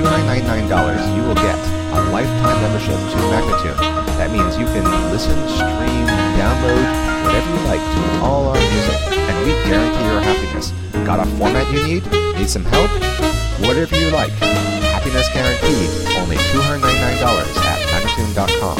$299, you will get a lifetime membership to Magnatune. That means you can listen, stream, download, whatever you like to all our music, and we guarantee your happiness. Got a format you need? Need some help? Whatever you like. Happiness guaranteed. Only $299 at Magnatune.com.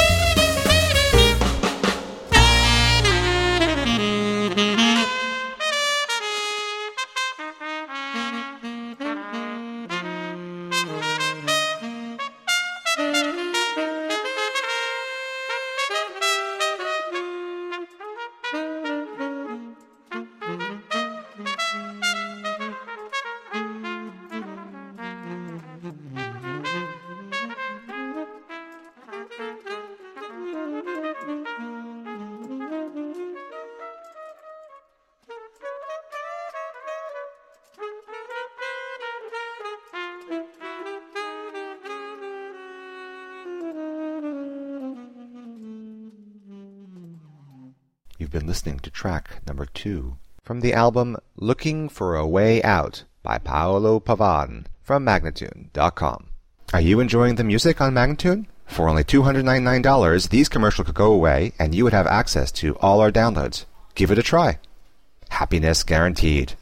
You've been listening to track number 2 from the album Looking for a Way Out by Paolo Pavan from Magnatune.com. Are you enjoying the music on Magnatune? For only $299, these commercials could go away and you would have access to all our downloads. Give it a try. Happiness guaranteed.